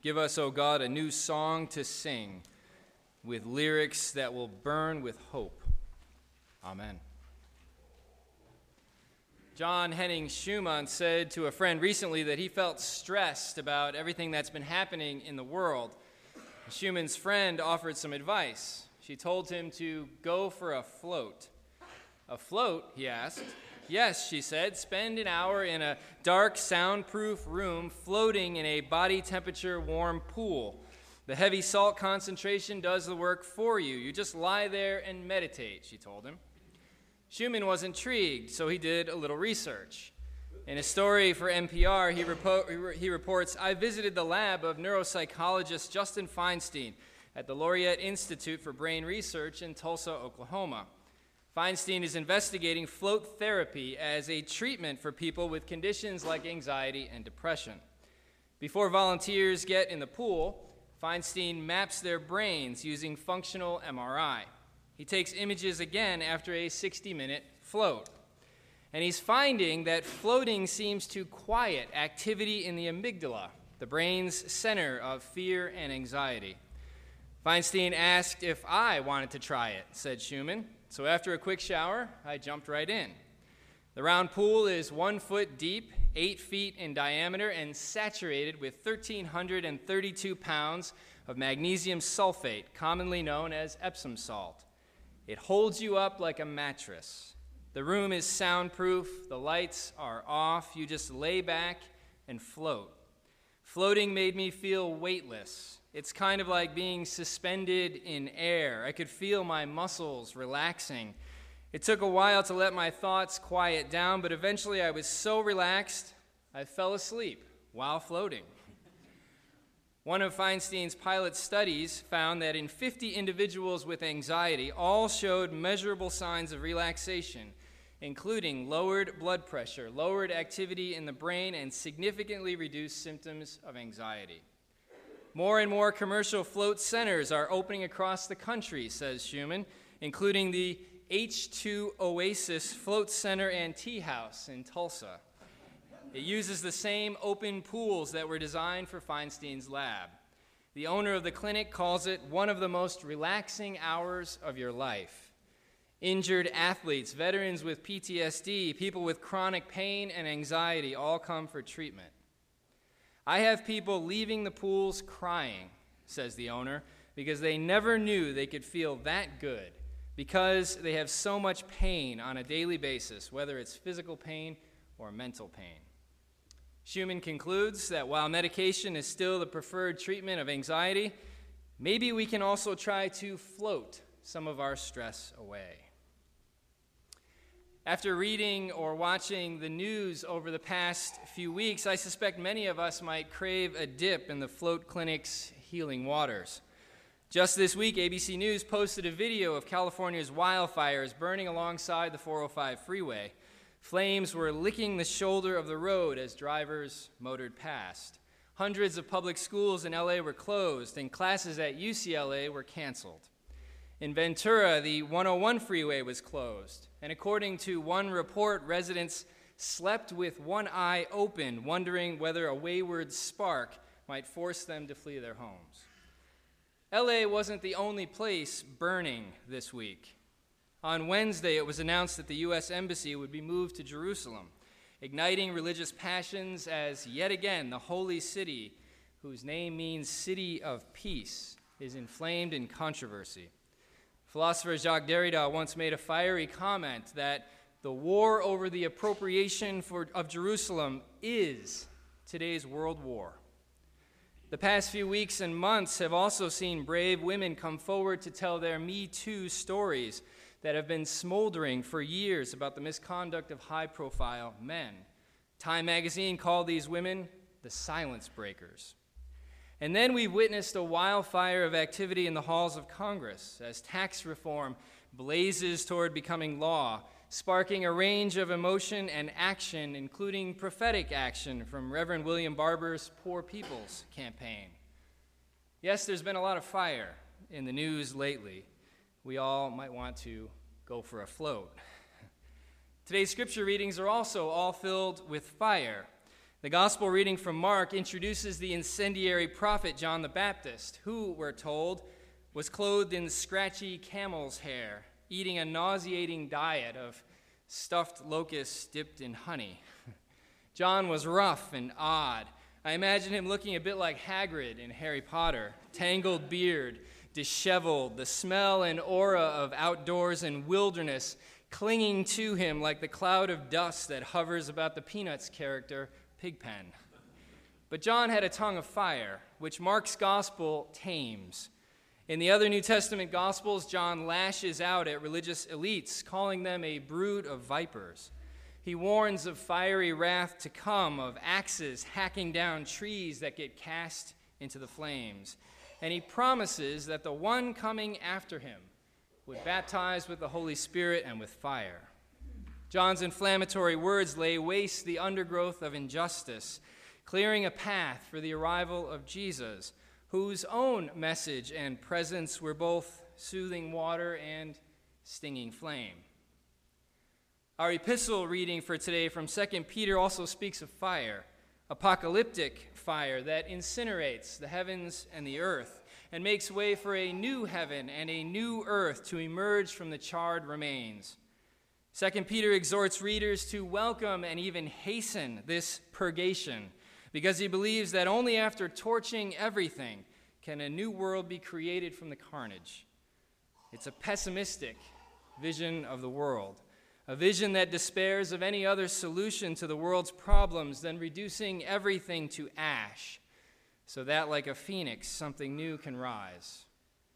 Give us, O God, a new song to sing with lyrics that will burn with hope. Amen. John Henning Schumann said to a friend recently that he felt stressed about everything that's been happening in the world. Schumann's friend offered some advice. She told him to go for a float. A float, he asked. Yes, she said, spend an hour in a dark, soundproof room floating in a body temperature warm pool. The heavy salt concentration does the work for you. You just lie there and meditate, she told him. Schumann was intrigued, so he did a little research. In a story for NPR, he reports, I visited the lab of neuropsychologist Justin Feinstein at the Laureate Institute for Brain Research in Tulsa, Oklahoma. Feinstein is investigating float therapy as a treatment for people with conditions like anxiety and depression. Before volunteers get in the pool, Feinstein maps their brains using functional MRI. He takes images again after a 60-minute float. And he's finding that floating seems to quiet activity in the amygdala, the brain's center of fear and anxiety. Feinstein asked if I wanted to try it, said Schumann. So after a quick shower, I jumped right in. The round pool is 1 foot deep, 8 feet in diameter, and saturated with 1,332 pounds of magnesium sulfate, commonly known as Epsom salt. It holds you up like a mattress. The room is soundproof, the lights are off, you just lay back and float. Floating made me feel weightless. It's kind of like being suspended in air. I could feel my muscles relaxing. It took a while to let my thoughts quiet down, but eventually I was so relaxed, I fell asleep while floating. One of Feinstein's pilot studies found that in 50 individuals with anxiety, all showed measurable signs of relaxation, including lowered blood pressure, lowered activity in the brain, and significantly reduced symptoms of anxiety. More and more commercial float centers are opening across the country, says Schumann, including the H2 Oasis Float Center and Tea House in Tulsa. It uses the same open pools that were designed for Feinstein's lab. The owner of the clinic calls it one of the most relaxing hours of your life. Injured athletes, veterans with PTSD, people with chronic pain and anxiety all come for treatment. I have people leaving the pools crying, says the owner, because they never knew they could feel that good, because they have so much pain on a daily basis, whether it's physical pain or mental pain. Schumann concludes that while medication is still the preferred treatment of anxiety, maybe we can also try to float some of our stress away. After reading or watching the news over the past few weeks, I suspect many of us might crave a dip in the Float Clinic's healing waters. Just this week, ABC News posted a video of California's wildfires burning alongside the 405 freeway. Flames were licking the shoulder of the road as drivers motored past. Hundreds of public schools in LA were closed, and classes at UCLA were canceled. In Ventura, the 101 freeway was closed, and according to one report, residents slept with one eye open, wondering whether a wayward spark might force them to flee their homes. LA wasn't the only place burning this week. On Wednesday, it was announced that the U.S. Embassy would be moved to Jerusalem, igniting religious passions as yet again the holy city, whose name means city of peace, is inflamed in controversy. Philosopher Jacques Derrida once made a fiery comment that the war over the appropriation of Jerusalem is today's world war. The past few weeks and months have also seen brave women come forward to tell their Me Too stories that have been smoldering for years about the misconduct of high-profile men. Time magazine called these women the silence breakers. And then we've witnessed a wildfire of activity in the halls of Congress as tax reform blazes toward becoming law, sparking a range of emotion and action, including prophetic action from Reverend William Barber's Poor People's campaign. Yes, there's been a lot of fire in the news lately. We all might want to go for a float. Today's scripture readings are also all filled with fire. The gospel reading from Mark introduces the incendiary prophet John the Baptist, who, we're told, was clothed in scratchy camel's hair, eating a nauseating diet of stuffed locusts dipped in honey. John was rough and odd. I imagine him looking a bit like Hagrid in Harry Potter, tangled beard, disheveled, the smell and aura of outdoors and wilderness clinging to him like the cloud of dust that hovers about the Peanuts character Pigpen. But John had a tongue of fire, which Mark's gospel tames. In the other New Testament gospels, John lashes out at religious elites, calling them a brood of vipers. He warns of fiery wrath to come, of axes hacking down trees that get cast into the flames. And he promises that the one coming after him would baptize with the Holy Spirit and with fire. John's inflammatory words lay waste the undergrowth of injustice, clearing a path for the arrival of Jesus, whose own message and presence were both soothing water and stinging flame. Our epistle reading for today from 2 Peter also speaks of fire, apocalyptic fire that incinerates the heavens and the earth and makes way for a new heaven and a new earth to emerge from the charred remains. 2 Peter exhorts readers to welcome and even hasten this purgation because he believes that only after torching everything can a new world be created from the carnage. It's a pessimistic vision of the world, a vision that despairs of any other solution to the world's problems than reducing everything to ash, so that, like a phoenix, something new can rise.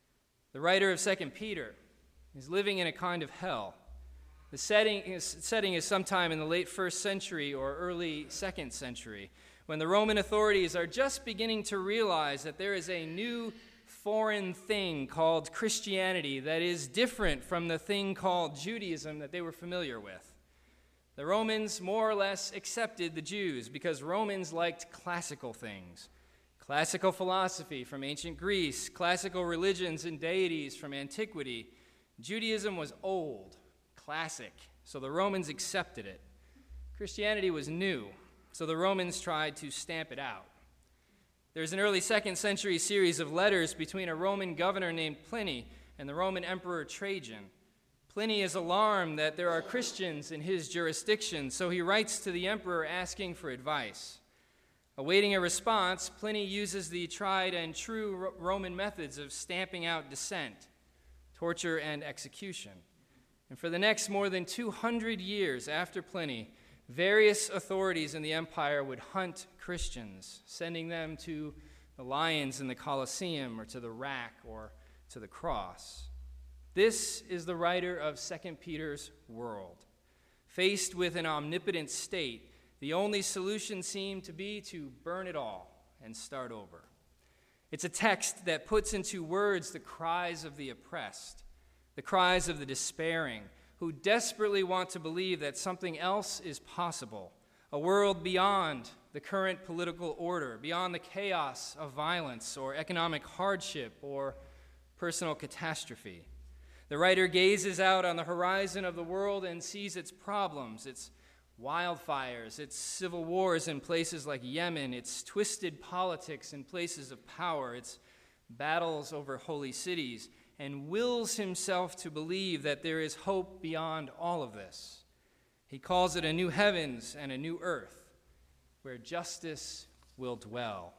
The writer of 2 Peter is living in a kind of hell. The setting is sometime in the late 1st century or early 2nd century, when the Roman authorities are just beginning to realize that there is a new foreign thing called Christianity that is different from the thing called Judaism that they were familiar with. The Romans more or less accepted the Jews because Romans liked classical things. Classical philosophy from ancient Greece, classical religions and deities from antiquity. Judaism was old, classic, so the Romans accepted it. Christianity was new, so the Romans tried to stamp it out. There's an early 2nd century series of letters between a Roman governor named Pliny and the Roman emperor Trajan. Pliny is alarmed that there are Christians in his jurisdiction, so he writes to the emperor asking for advice. Awaiting a response, Pliny uses the tried and true Roman methods of stamping out dissent, torture, and execution. And for the next more than 200 years after Pliny, various authorities in the empire would hunt Christians, sending them to the lions in the Colosseum or to the rack or to the cross. This is the writer of 2 Peter's world. Faced with an omnipotent state, the only solution seemed to be to burn it all and start over. It's a text that puts into words the cries of the oppressed, the cries of the despairing, who desperately want to believe that something else is possible, a world beyond the current political order, beyond the chaos of violence or economic hardship or personal catastrophe. The writer gazes out on the horizon of the world and sees its problems, its wildfires, its civil wars in places like Yemen, its twisted politics in places of power, its battles over holy cities, and wills himself to believe that there is hope beyond all of this. He calls it a new heavens and a new earth where justice will dwell.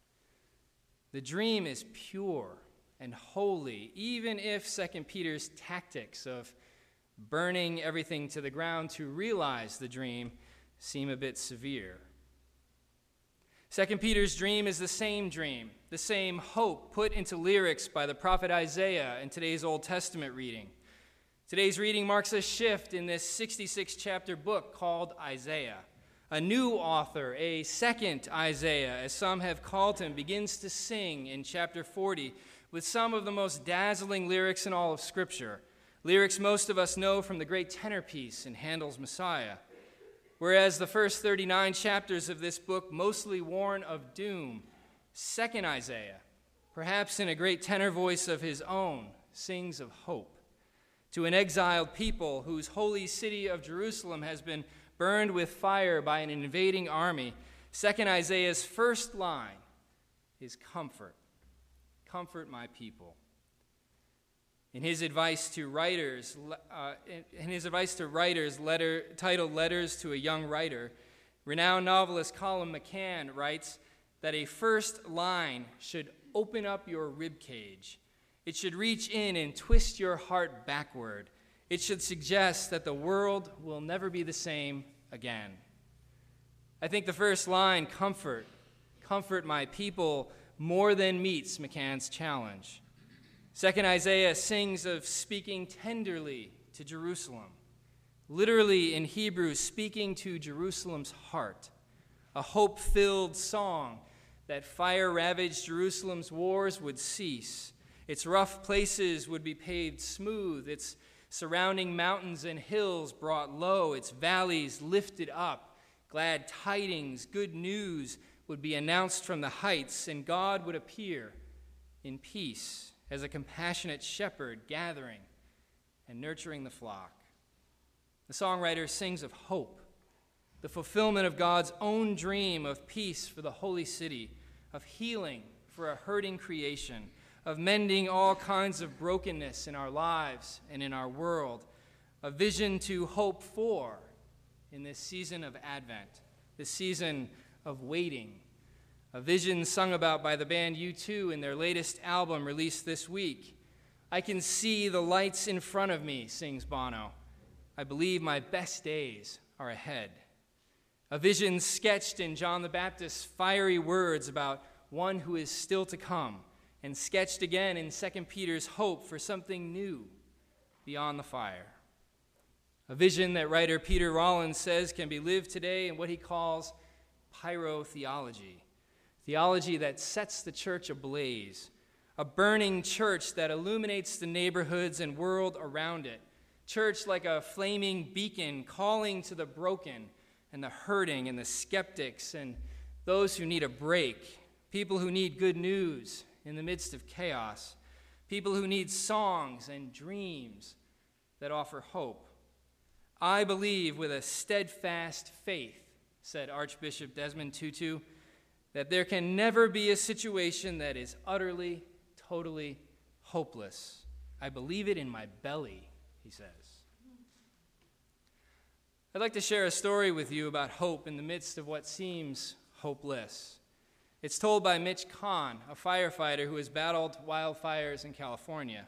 The dream is pure and holy, even if 2 Peter's tactics of burning everything to the ground to realize the dream seem a bit severe. 2 Peter's dream is the same hope put into lyrics by the prophet Isaiah in today's Old Testament reading. Today's reading marks a shift in this 66-chapter book called Isaiah. A new author, a second Isaiah, as some have called him, begins to sing in chapter 40 with some of the most dazzling lyrics in all of Scripture, lyrics most of us know from the great tenor piece in Handel's Messiah. Whereas the first 39 chapters of this book mostly warn of doom, second Isaiah, perhaps in a great tenor voice of his own, sings of hope. To an exiled people whose holy city of Jerusalem has been burned with fire by an invading army, 2nd Isaiah's first line is comfort. Comfort my people. In his advice to writers, titled Letters to a Young Writer, renowned novelist Colum McCann writes that a first line should open up your rib cage. It should reach in and twist your heart backward. It should suggest that the world will never be the same again. I think the first line, comfort my people, more than meets McCann's challenge. 2nd Isaiah sings of speaking tenderly to Jerusalem. Literally in Hebrew, speaking to Jerusalem's heart. A hope-filled song that fire-ravaged Jerusalem's wars would cease. Its rough places would be paved smooth, its surrounding mountains and hills brought low, its valleys lifted up. Glad tidings, good news would be announced from the heights, and God would appear in peace as a compassionate shepherd gathering and nurturing the flock. The songwriter sings of hope, the fulfillment of God's own dream of peace for the holy city, of healing for a hurting creation, of mending all kinds of brokenness in our lives and in our world, a vision to hope for in this season of Advent, this season of waiting, a vision sung about by the band U2 in their latest album released this week. I can see the lights in front of me, sings Bono. I believe my best days are ahead. A vision sketched in John the Baptist's fiery words about one who is still to come, and sketched again in 2 Peter's hope for something new beyond the fire. A vision that writer Peter Rollins says can be lived today in what he calls pyrotheology, theology that sets the church ablaze, a burning church that illuminates the neighborhoods and world around it, church like a flaming beacon calling to the broken and the hurting and the skeptics and those who need a break, people who need good news in the midst of chaos, people who need songs and dreams that offer hope. I believe with a steadfast faith, said Archbishop Desmond Tutu, that there can never be a situation that is utterly, totally hopeless. I believe it in my belly, he says. I'd like to share a story with you about hope in the midst of what seems hopeless. It's told by Mitch Kahn, a firefighter who has battled wildfires in California.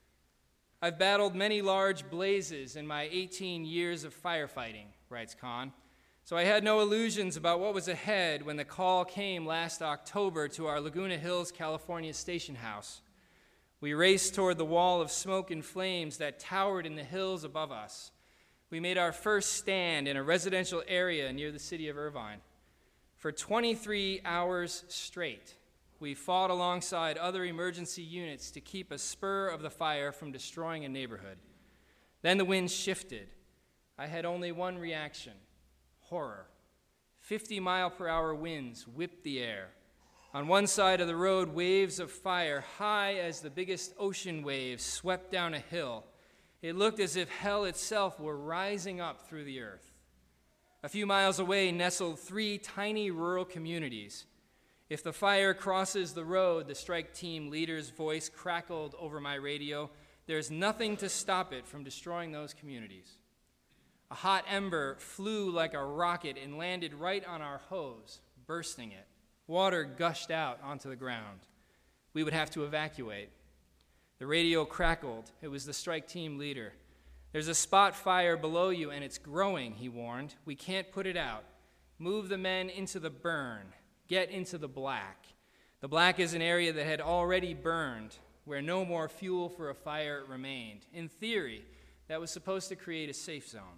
I've battled many large blazes in my 18 years of firefighting, writes Kahn, so I had no illusions about what was ahead when the call came last October to our Laguna Hills, California station house. We raced toward the wall of smoke and flames that towered in the hills above us. We made our first stand in a residential area near the city of Irvine. For 23 hours straight, we fought alongside other emergency units to keep a spur of the fire from destroying a neighborhood. Then the wind shifted. I had only one reaction: horror. 50-mile-per-hour winds whipped the air. On one side of the road, waves of fire, high as the biggest ocean waves, swept down a hill. It looked as if hell itself were rising up through the earth. A few miles away nestled 3 tiny rural communities. If the fire crosses the road, the strike team leader's voice crackled over my radio, there's nothing to stop it from destroying those communities. A hot ember flew like a rocket and landed right on our hose, bursting it. Water gushed out onto the ground. We would have to evacuate. The radio crackled. It was the strike team leader. There's a spot fire below you, and it's growing, he warned. We can't put it out. Move the men into the burn. Get into the black. The black is an area that had already burned, where no more fuel for a fire remained. In theory, that was supposed to create a safe zone.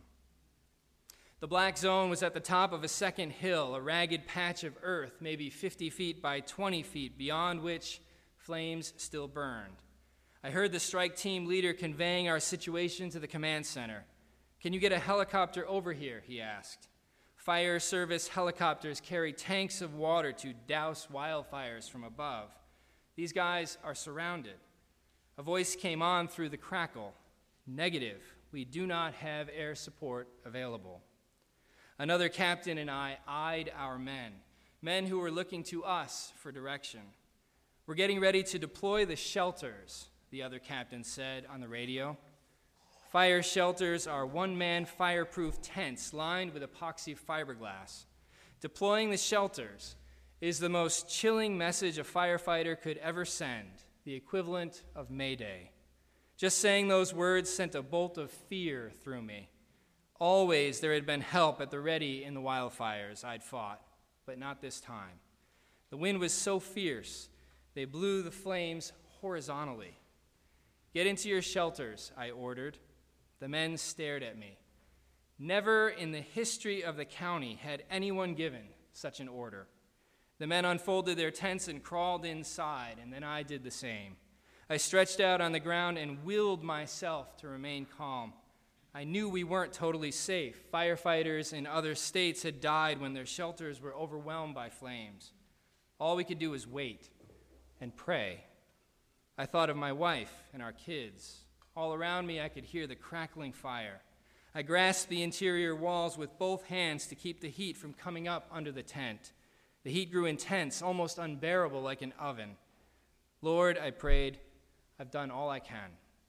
The black zone was at the top of a second hill, a ragged patch of earth, maybe 50 feet by 20 feet, beyond which flames still burned. I heard the strike team leader conveying our situation to the command center. "Can you get a helicopter over here?" he asked. Fire service helicopters carry tanks of water to douse wildfires from above. These guys are surrounded. A voice came on through the crackle. "Negative. We do not have air support available." Another captain and I eyed our men. men who were looking to us for direction. We're getting ready to deploy the shelters, the other captain said on the radio. Fire shelters are one-man fireproof tents lined with epoxy fiberglass. Deploying the shelters is the most chilling message a firefighter could ever send, the equivalent of Mayday. Just saying those words sent a bolt of fear through me. Always there had been help at the ready in the wildfires I'd fought, but not this time. The wind was so fierce, they blew the flames horizontally. Get into your shelters, I ordered. The men stared at me. Never in the history of the county had anyone given such an order. The men unfolded their tents and crawled inside, and then I did the same. I stretched out on the ground and willed myself to remain calm. I knew we weren't totally safe. Firefighters in other states had died when their shelters were overwhelmed by flames. All we could do was wait and pray. I thought of my wife and our kids. All around me, I could hear the crackling fire. I grasped the interior walls with both hands to keep the heat from coming up under the tent. The heat grew intense, almost unbearable like an oven. Lord, I prayed, I've done all I can.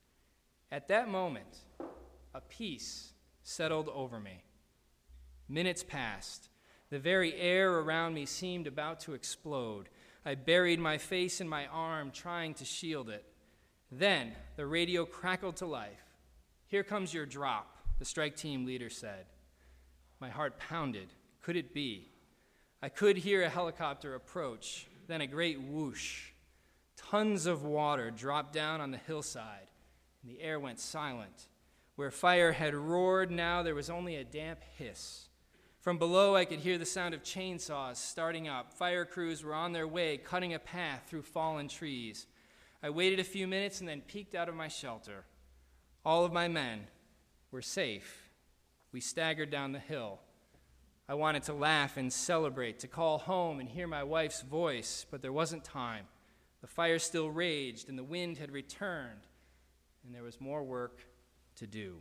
At that moment, a peace settled over me. Minutes passed. The very air around me seemed about to explode. I buried my face in my arm, trying to shield it. Then the radio crackled to life. "Here comes your drop," the strike team leader said. My heart pounded. Could it be? I could hear a helicopter approach, then a great whoosh. Tons of water dropped down on the hillside, and the air went silent. Where fire had roared, now there was only a damp hiss. From below, I could hear the sound of chainsaws starting up. Fire crews were on their way, cutting a path through fallen trees. I waited a few minutes and then peeked out of my shelter. All of my men were safe. We staggered down the hill. I wanted to laugh and celebrate, to call home and hear my wife's voice, but there wasn't time. The fire still raged, and the wind had returned, and there was more work to do.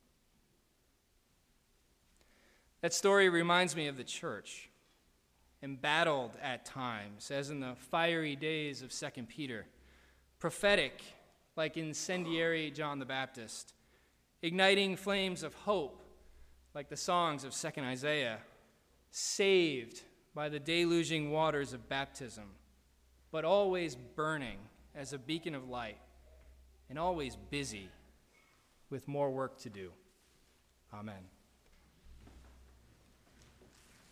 That story reminds me of the church, embattled at times, as in the fiery days of 2 Peter, prophetic like incendiary John the Baptist, igniting flames of hope like the songs of 2nd Isaiah, saved by the deluging waters of baptism, but always burning as a beacon of light, and always busy with more work to do. Amen.